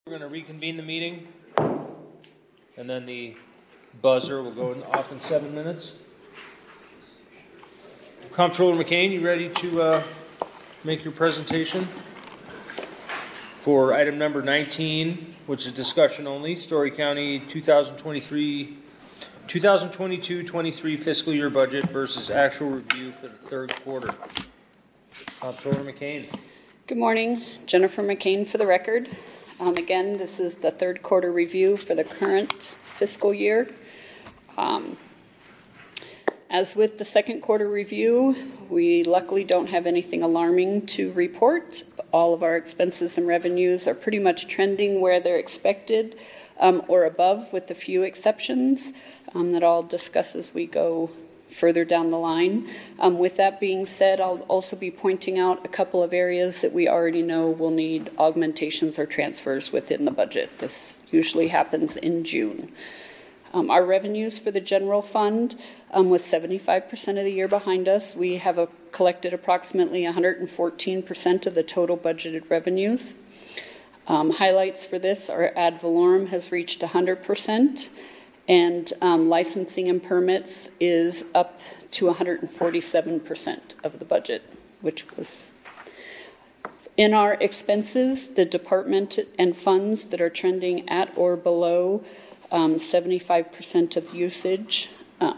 We're going to reconvene the meeting, and then the buzzer will go off in 7 minutes. Comptroller McCain, you ready to make your presentation for item number 19, which is discussion only, Story County 2022-23 fiscal year budget versus actual review for the third quarter. Comptroller McCain. Good morning, Jennifer McCain for the record. Again, this is the third quarter review for the current fiscal year. As with the second quarter review, we luckily don't have anything alarming to report. All of our expenses and revenues are pretty much trending where they're expected or above, with a few exceptions that I'll discuss as we go further down the line. With that being said, I'll also be pointing out a couple of areas that we already know will need augmentations or transfers within the budget. This usually happens in June. Our revenues for the general fund was 75% of the year behind us. We have collected approximately 114% of the total budgeted revenues. Highlights for this are ad valorem has reached 100%. And licensing and permits is up to 147% of the budget, which was in our expenses, the department and funds that are trending at or below 75% of usage. Let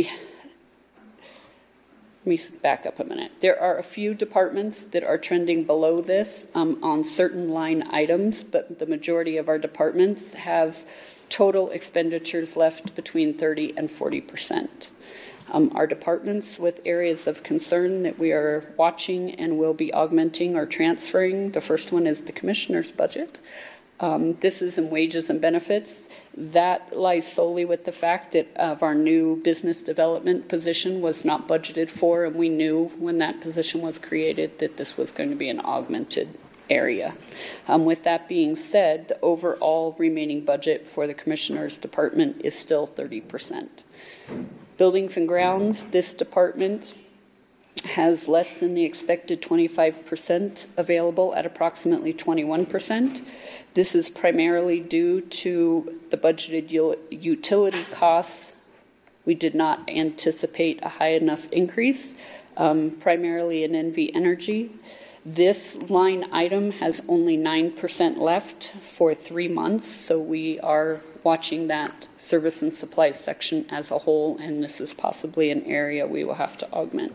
me back up a minute. There are a few departments that are trending below this on certain line items, but the majority of our departments have total expenditures left between 30 and 40%. Our departments with areas of concern that we are watching and will be augmenting or transferring. The first one is the commissioner's budget. This is in wages and benefits. That lies solely with the fact that of our new business development position was not budgeted for, and we knew when that position was created that this was going to be an augmented area. With that being said, the overall remaining budget for the Commissioner's Department is still 30%. Buildings and grounds, this department has less than the expected 25% available at approximately 21%. This is primarily due to the budgeted utility costs. We did not anticipate a high enough increase, primarily in NV Energy. This line item has only 9% left for 3 months, so we are watching that service and supply section as a whole, and this is possibly an area we will have to augment.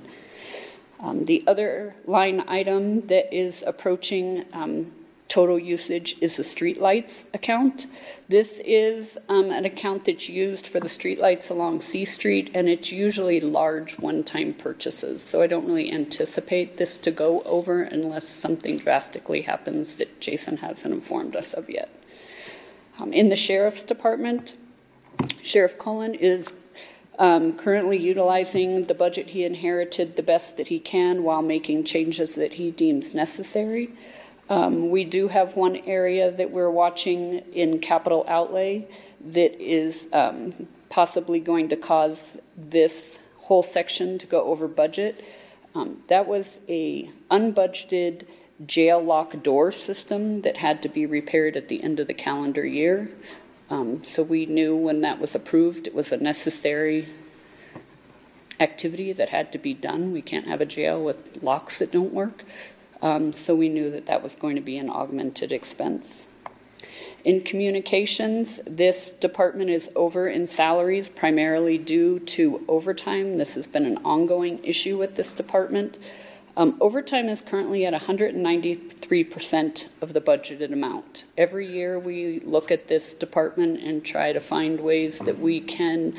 The other line item that is approaching total usage is the streetlights account. This is an account that's used for the streetlights along C Street, and it's usually large one-time purchases. So I don't really anticipate this to go over unless something drastically happens that Jason hasn't informed us of yet. In the Sheriff's Department, Sheriff Cullen is currently utilizing the budget he inherited the best that he can while making changes that he deems necessary. We do have one area that we're watching in capital outlay that is possibly going to cause this whole section to go over budget. That was a unbudgeted jail lock door system that had to be repaired at the end of the calendar year. So we knew when that was approved, it was a necessary activity that had to be done. We can't have a jail with locks that don't work. So we knew that that was going to be an augmented expense. In communications, this department is over in salaries primarily due to overtime. This has been an ongoing issue with this department. Overtime is currently at 193% of the budgeted amount. Every year we look at this department and try to find ways that we can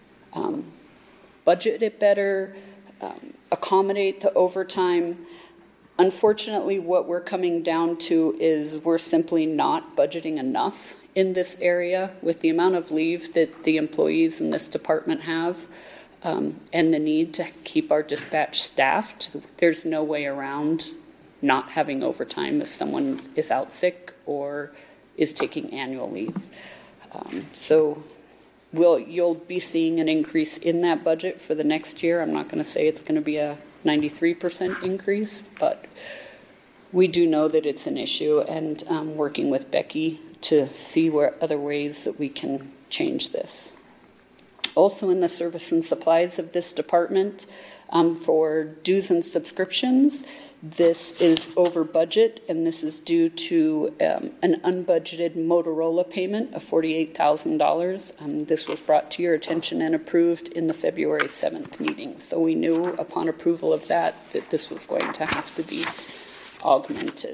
budget it better, accommodate the overtime. Unfortunately, what we're coming down to is we're simply not budgeting enough in this area with the amount of leave that the employees in this department have and the need to keep our dispatch staffed. There's no way around not having overtime if someone is out sick or is taking annual leave. So you'll be seeing an increase in that budget for the next year. I'm not going to say it's going to be a 93% increase, but we do know that it's an issue, and working with Becky to see where other ways that we can change this. Also in the service and supplies of this department, for dues and subscriptions, this is over budget, and this is due to an unbudgeted Motorola payment of $48,000. This was brought to your attention and approved in the February 7th meeting. So we knew upon approval of that this was going to have to be augmented.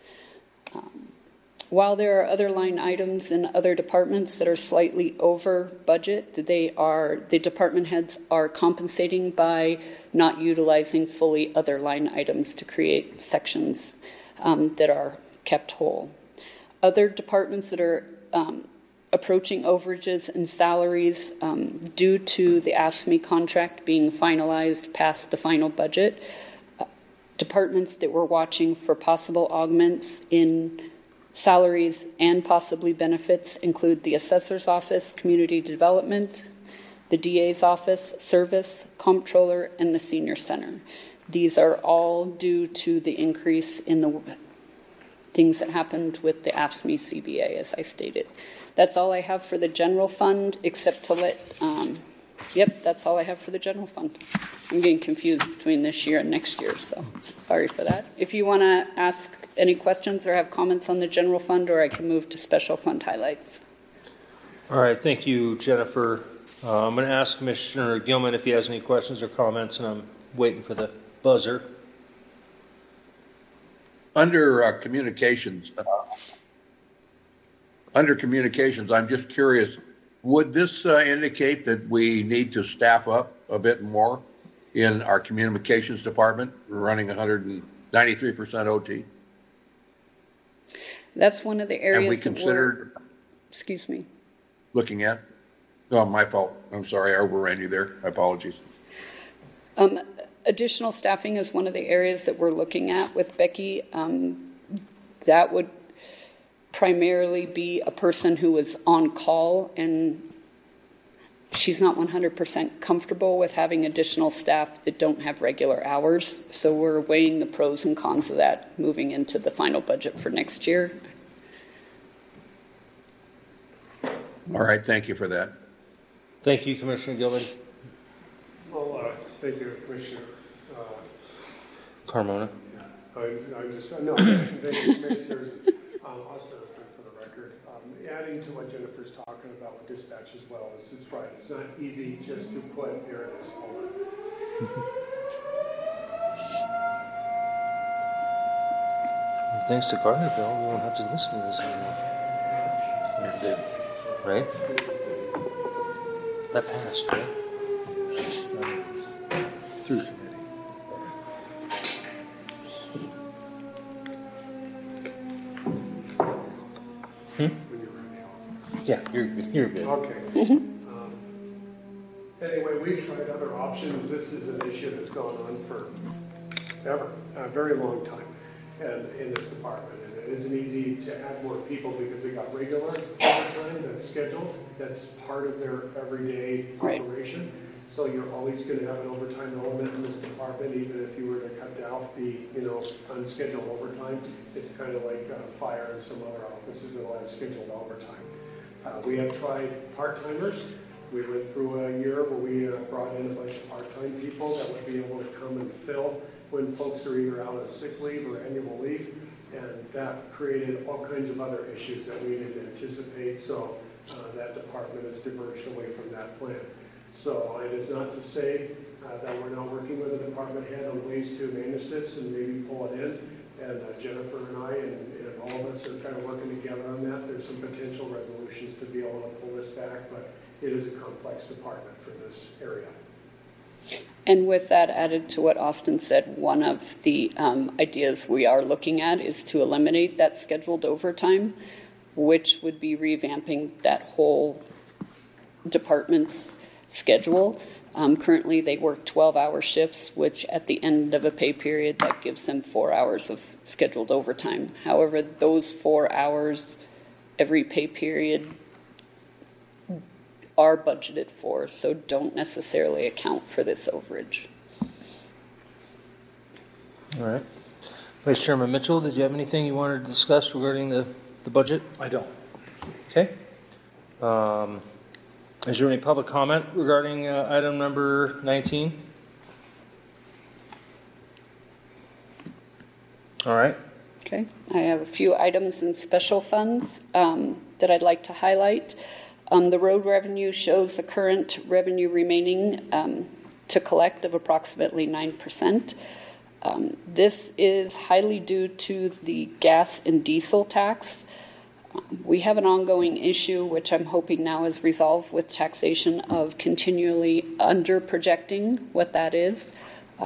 While there are other line items in other departments that are slightly over budget, the department heads are compensating by not utilizing fully other line items to create sections that are kept whole. Other departments that are approaching overages and salaries due to the AFSCME contract being finalized past the final budget. Departments that were watching for possible augments in salaries and possibly benefits include the assessor's office, community development, the DA's office, service, comptroller, and the senior center. These are all due to the increase in the things that happened with the AFSCME CBA, as I stated. That's all I have for the general fund, except to let, that's all I have for the general fund. I'm getting confused between this year and next year, so sorry for that. If you want to ask any questions or have comments on the general fund, or I can move to special fund highlights. All right, thank you, Jennifer. I'm going to ask Commissioner Gilman if he has any questions or comments, and I'm waiting for the buzzer. Under communications, I'm just curious, would this indicate that we need to staff up a bit more in our communications department? We're running 193% OT. That's one of the areas Have we that considered excuse me. looking at? No, my fault. I'm sorry, I overran you there. Apologies. Additional staffing is one of the areas that we're looking at with Becky. That would primarily be a person who is on call, and she's not 100% comfortable with having additional staff that don't have regular hours. So we're weighing the pros and cons of that moving into the final budget for next year. All right, thank you for that. Thank you, Commissioner Gilman. Well, thank you, Commissioner. Carmona. I just, no, thank you, Commissioners. Austin, for the record. Adding to what Jennifer's talking about with dispatch as well, it's right. It's not easy just to put, there it is. Hold on. Thanks to Gardnerville, we won't have to listen to this anymore. Right? That passed, right? It's through committee. When you're ready. Yeah, you're good. Okay. Anyway, we've tried other options. This is an issue that's gone on for ever, a very long time, and in this department. And it isn't easy to add more people because they got regular overtime that's scheduled. That's part of their everyday operation. So you're always going to have an overtime element in this department, even if you were to cut out the, unscheduled overtime. It's kind of like fire and some other offices that will have scheduled overtime. We have tried part-timers. We went through a year where we brought in a bunch of part-time people that would be able to come and fill when folks are either out on sick leave or annual leave. And that created all kinds of other issues that we didn't anticipate. So that department has diverged away from that plan. So it is not to say that we're not working with a department head on ways to manage this and maybe pull it in. And Jennifer and I and all of us are kind of working together on that. There's some potential resolutions to be able to pull this back, but it is a complex department for this area. And with that added to what Austin said, one of the ideas we are looking at is to eliminate that scheduled overtime, which would be revamping that whole department's schedule. Currently, they work 12-hour shifts, which at the end of a pay period, that gives them 4 hours of scheduled overtime. However, those 4 hours every pay period are budgeted for, so don't necessarily account for this overage. All right. Vice Chairman Mitchell, did you have anything you wanted to discuss regarding the budget? I don't. Okay. Is there any public comment regarding item number 19? All right. Okay, I have a few items in special funds that I'd like to highlight. The road revenue shows the current revenue remaining to collect of approximately 9%. This is highly due to the gas and diesel tax. We have an ongoing issue, which I'm hoping now is resolved with taxation, of continually under projecting what that is.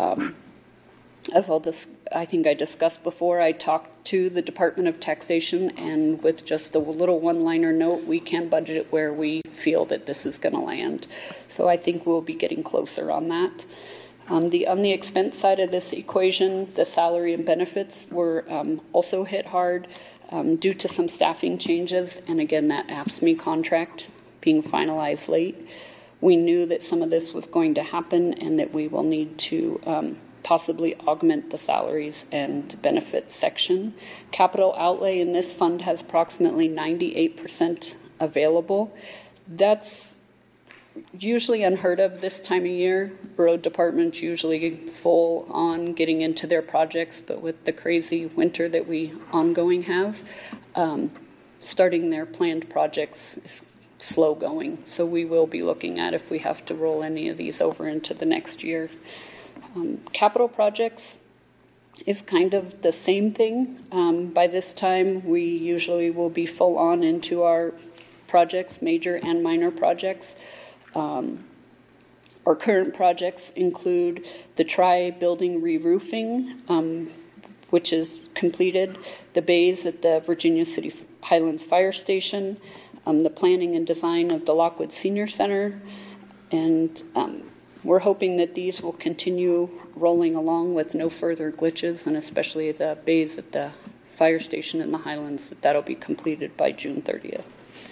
As I think I discussed before, I talked to the Department of Taxation, and with just a little one-liner note, we can budget it where we feel that this is going to land. So I think we'll be getting closer on that. On the expense side of this equation, the salary and benefits were also hit hard due to some staffing changes, and again, that AFSCME contract being finalized late. We knew that some of this was going to happen and that we will need to possibly augment the salaries and benefits section. Capital outlay in this fund has approximately 98% available. That's usually unheard of this time of year. Road department's usually full on getting into their projects, but with the crazy winter that we ongoing have, starting their planned projects is slow going. So we will be looking at if we have to roll any of these over into the next year. Capital projects is kind of the same thing. By this time, we usually will be full on into our projects, major and minor projects. Our current projects include the tri-building re-roofing, which is completed, the bays at the Virginia City Highlands Fire Station, the planning and design of the Lockwood Senior Center, and we're hoping that these will continue rolling along with no further glitches, and especially the bays at the fire station in the Highlands, that'll be completed by June 30th.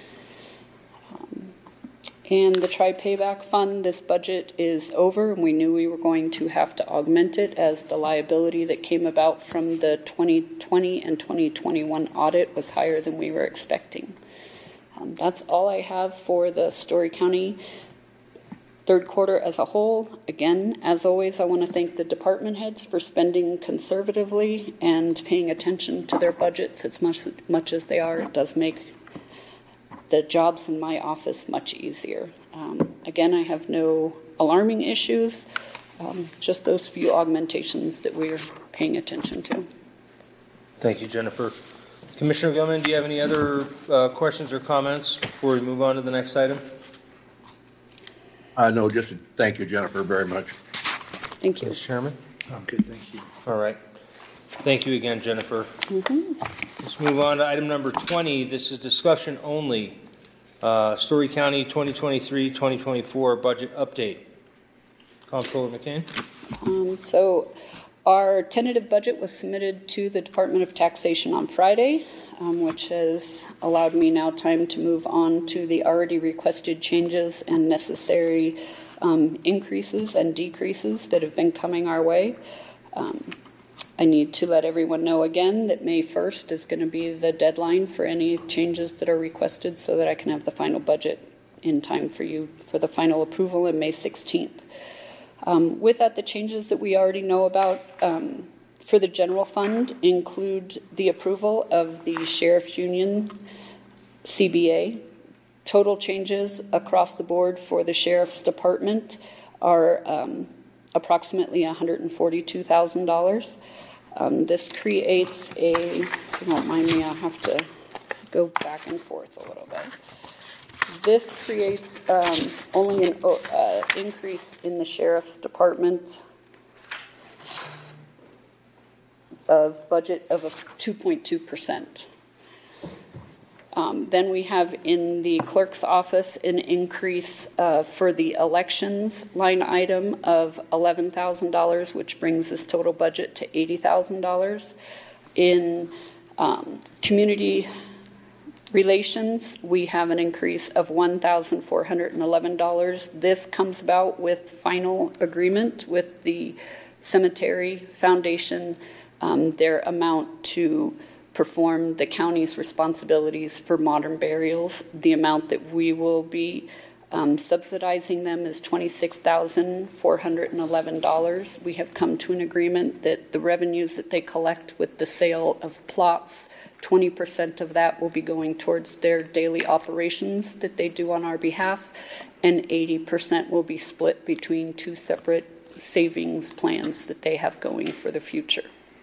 And the tri-payback fund, this budget is over, and we knew we were going to have to augment it as the liability that came about from the 2020 and 2021 audit was higher than we were expecting. That's all I have for the Story County third quarter as a whole. Again, as always, I want to thank the department heads for spending conservatively and paying attention to their budgets as much as they are. It does make the jobs in my office much easier. Again, I have no alarming issues, just those few augmentations that we're paying attention to. Thank you, Jennifer. Commissioner Gilman, do you have any other questions or comments before we move on to the next item? No, just thank you, Jennifer, very much. Thank you. Mr. Chairman? Okay, thank you. All right. Thank you again, Jennifer. Let's move on to item number 20. This is discussion only. Story County 2023-2024 budget update. Comptroller McCain. So our tentative budget was submitted to the Department of Taxation on Friday, which has allowed me now time to move on to the already requested changes and necessary increases and decreases that have been coming our way. I need to let everyone know again that May 1st is going to be the deadline for any changes that are requested so that I can have the final budget in time for you for the final approval in May 16th. With that, the changes that we already know about for the general fund include the approval of the Sheriff's Union CBA. Total changes across the board for the Sheriff's Department are approximately $142,000. This creates a, if you don't mind me, I'll have to go back and forth a little bit. This creates only an increase in the Sheriff's Department of budget of 2.2%. Then we have in the clerk's office an increase for the elections line item of $11,000, which brings this total budget to $80,000. In community relations, we have an increase of $1,411. This comes about with final agreement with the Cemetery Foundation, their amount to perform the county's responsibilities for modern burials. The amount that we will be subsidizing them is $26,411. We have come to an agreement that the revenues that they collect with the sale of plots, 20% of that will be going towards their daily operations that they do on our behalf, and 80% will be split between two separate savings plans that they have going for the future.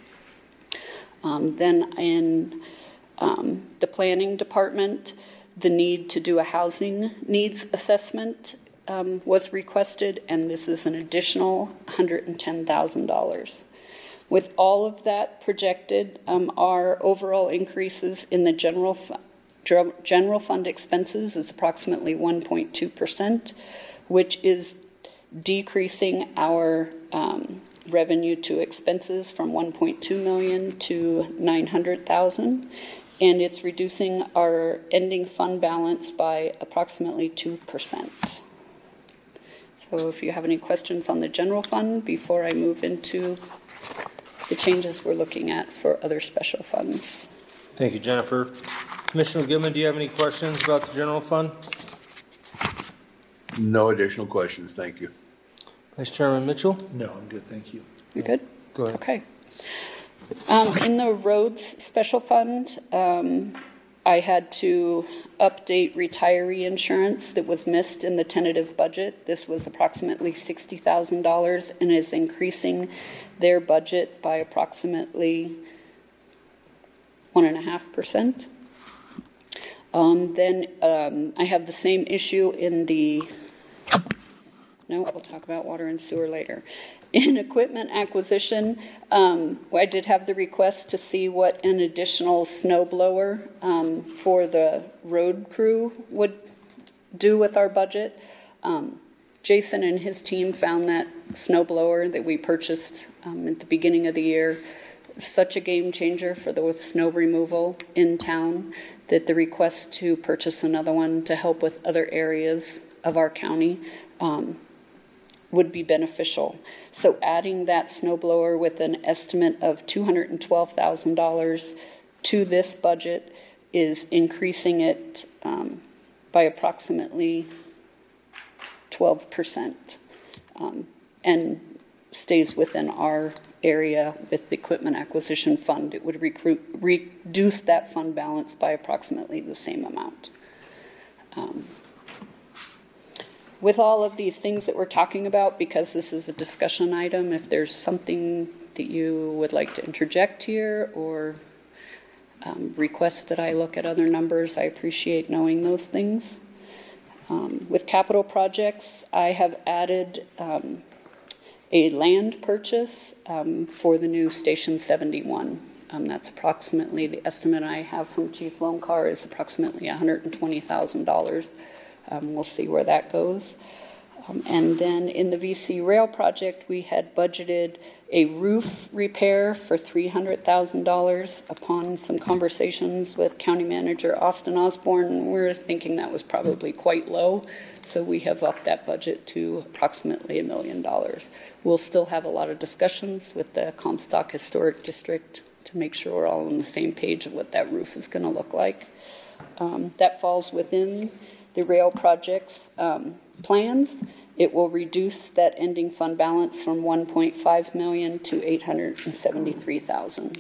Then in the planning department, the need to do a housing needs assessment was requested, and this is an additional $110,000. With all of that projected, our overall increases in the general fund expenses is approximately 1.2%, which is decreasing our revenue to expenses from 1.2 million to 900,000, and it's reducing our ending fund balance by approximately 2%. So if you have any questions on the general fund before I move into the changes we're looking at for other special funds. Thank you, Jennifer. Commissioner Gilman, do you have any questions about the general fund? No additional questions, thank you. Vice Chairman Mitchell? No, I'm good, thank you. You good? Go ahead. Okay. In the roads special fund, I had to update retiree insurance that was missed in the tentative budget. This was approximately $60,000 and is increasing their budget by approximately 1.5%. Then I have the same issue in the, no, we'll talk about water and sewer later. In equipment acquisition, I did have the request to see what an additional snow blower for the road crew would do with our budget. Jason and his team found that snow blower that we purchased at the beginning of the year such a game changer for the snow removal in town that the request to purchase another one to help with other areas of our county would be beneficial. So adding that snow blower with an estimate of $212,000 to this budget is increasing it by approximately 12%, and stays within our area with the equipment acquisition fund. It would reduce that fund balance by approximately the same amount. With all of these things that we're talking about, because this is a discussion item, if there's something that you would like to interject here or request that I look at other numbers, I appreciate knowing those things. With capital projects, I have added a land purchase for the new Station 71. That's approximately, the estimate I have from Chief Lonecar is approximately $120,000. We'll see where that goes. And then in the VC Rail project, we had budgeted a roof repair for $300,000. Upon some conversations with County Manager Austin Osborne, we're thinking that was probably quite low. So we have upped that budget to approximately $1 million. We'll still have a lot of discussions with the Comstock Historic District to make sure we're all on the same page of what that roof is going to look like. That falls within the rail project's plans. It will reduce that ending fund balance from $1.5 million to $873,000.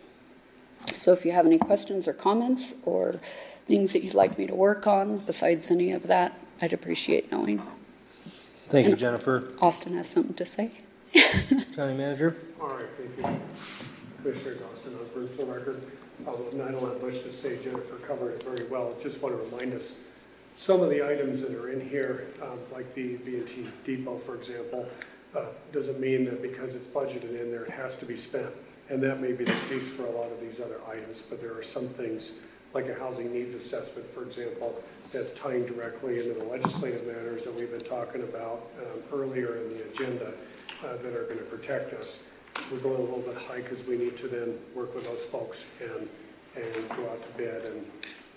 So if you have any questions or comments or things that you'd like me to work on besides any of that, I'd appreciate knowing. Thank you, Jennifer. Austin has something to say. County Manager? All right, thank you. Commissioners, Austin Osborne for the record. I don't have much to say. Jennifer covered it very well. Just want to remind us, some of the items that are in here, like the V&T depot, for example, doesn't mean that because it's budgeted in there, it has to be spent. And that may be the case for a lot of these other items, but there are some things, like a housing needs assessment, for example, that's tying directly into the legislative matters that we've been talking about earlier in the agenda that are going to protect us. We're going a little bit high because we need to then work with those folks and go out to bid and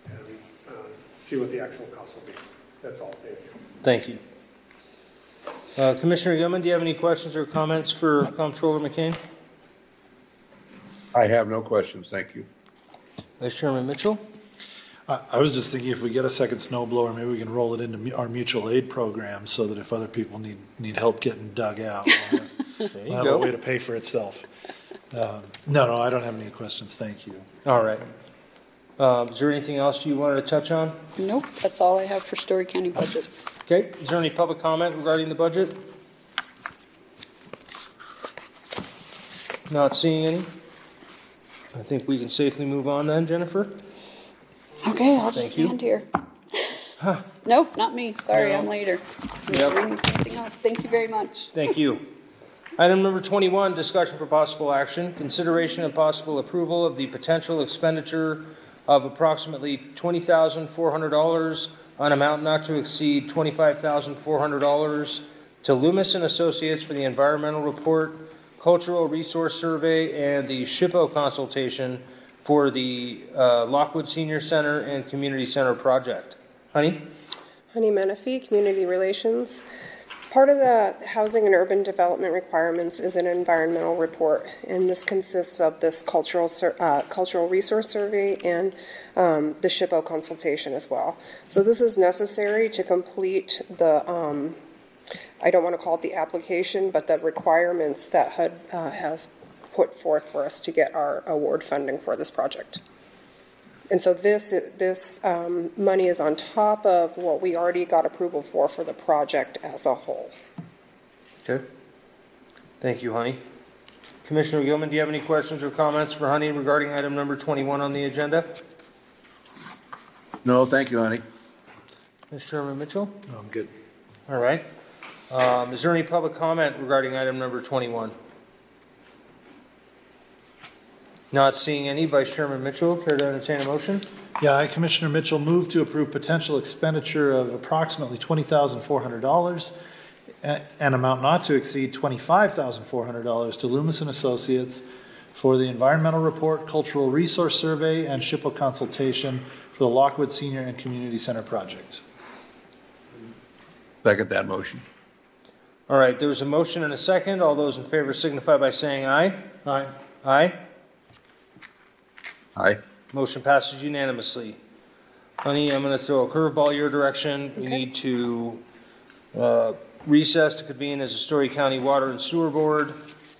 see what the actual cost will be. That's all. Thank you. Thank you. Commissioner Gilman, do you have any questions or comments for Comptroller McCain? I have no questions, thank you. Vice Chairman Mitchell? I was just thinking if we get a second snow blower, maybe we can roll it into our mutual aid program so that if other people need help getting dug out, There we'll you have a go. way to pay for itself. No, I don't have any questions. Thank you. All right. Is there anything else you wanted to touch on? Nope, that's all I have for Story County budgets. Okay, is there any public comment regarding the budget? Not seeing any. I think we can safely move on then, Jennifer. Okay, I'll just Thank you. stand here. Nope, not me. Sorry, No. I'm later. Yep. Just reading something else. Thank you very much. Thank you. Item number 21, discussion for possible action, consideration and possible approval of the potential expenditure of approximately $20,400 on amount not to exceed $25,400 to Loomis and Associates for the environmental report, cultural resource survey, and the SHPO consultation for the Lockwood Senior Center and Community Center project. Honey? Honey Menifee, Community Relations. Part of the housing and urban development requirements is an environmental report, and this consists of this cultural resource survey and the SHPO consultation as well. So this is necessary to complete the, I don't want to call it the application, but the requirements that HUD has put forth for us to get our award funding for this project. And so this money is on top of what we already got approval for the project as a whole. Okay. Thank you, Honey. Commissioner Gilman, do you have any questions or comments for Honey regarding item number 21 on the agenda? No, thank you, honey. Mr. Chairman Mitchell? I'm good. All right. Is there any public comment regarding item number 21? Not seeing any. Vice Chairman Mitchell, care to entertain a motion? Yeah, I, Commissioner Mitchell, move to approve potential expenditure of approximately $20,400 and amount not to exceed $25,400 to Loomis and Associates for the environmental report, cultural resource survey, and SHPO consultation for the Lockwood Senior and Community Center project. Second that motion. All right. There was a motion and a second. All those in favor signify by saying aye. Aye. Aye. Aye. Motion passes unanimously. Honey, I'm going to throw a curveball your direction. We Okay. need to recess to convene as a Story County Water and Sewer Board.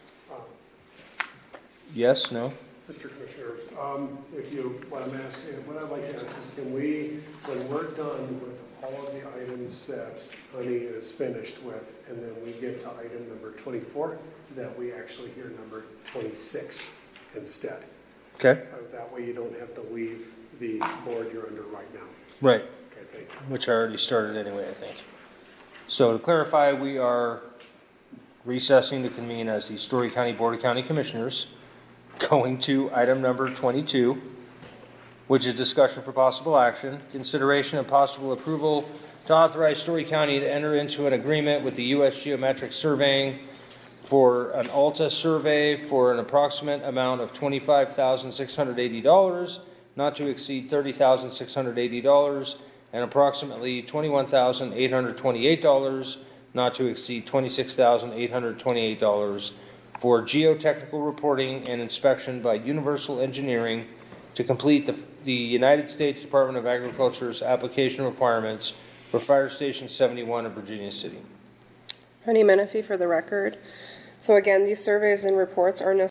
Yes, no? Mr. Commissioners, what I'd like to ask is, can we, when we're done with all of the items that Honey is finished with, and then we get to item number 24, that we actually hear number 26 instead? Okay. That way you don't have to leave the board you're under right now. Right. Okay, thank you. Which I already started anyway, I think. So to clarify, we are recessing to convene as the Story County Board of County Commissioners, going to item number 22, which is discussion for possible action, consideration and possible approval to authorize Story County to enter into an agreement with the U.S. Geometric Surveying for an ALTA survey for an approximate amount of $25,680, not to exceed $30,680, and approximately $21,828, not to exceed $26,828, for geotechnical reporting and inspection by Universal Engineering to complete the United States Department of Agriculture's application requirements for Fire Station 71 in Virginia City. Honey Menifee for the record. So again, these surveys and reports are